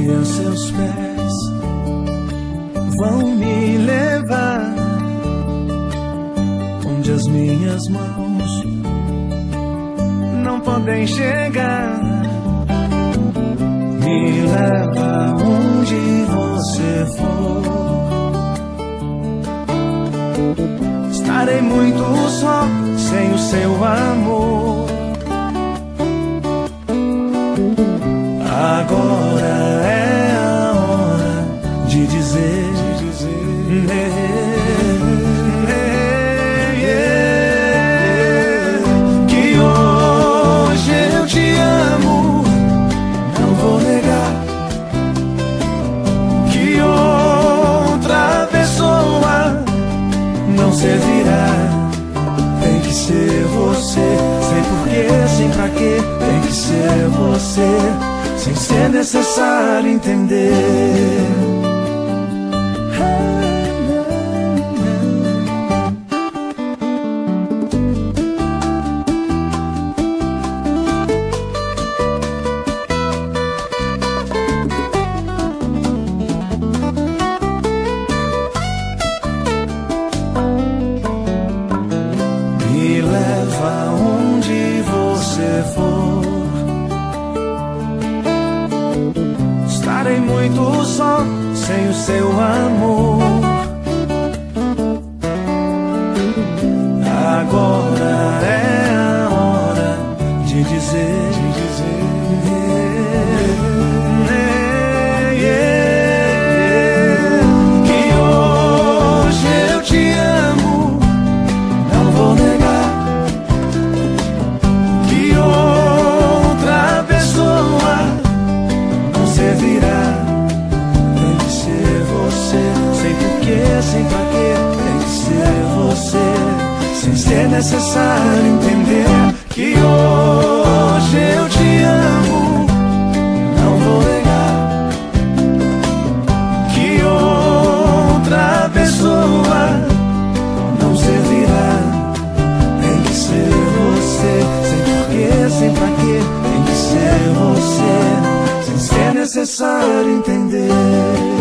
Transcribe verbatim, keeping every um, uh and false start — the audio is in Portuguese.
e os seus pés vão me levar onde as minhas mãos não podem chegar. Me leva onde você for. Estarei muito só sem o seu amor. Agora é a hora de dizer, de dizer é, é, é, que hoje eu te amo, não vou negar. Que outra pessoa não servirá. Tem que ser você, sem porquê, sem pra quê. Tem que ser você, sem ser necessário entender. Me leva onde você for. Estarei muito só sem o seu amor. Agora é a hora de dizer, de dizer é, é, que hoje eu te amo, não vou negar. Que outra pessoa não servirá. Tem que ser você, sem porquê, sem pra quê. Tem que ser você, sem ser necessário entender. Que hoje eu te amo, não vou negar. Que outra pessoa não servirá. Tem que ser você, sem porquê, sem pra quê. Tem que ser você, sem ser necessário entender.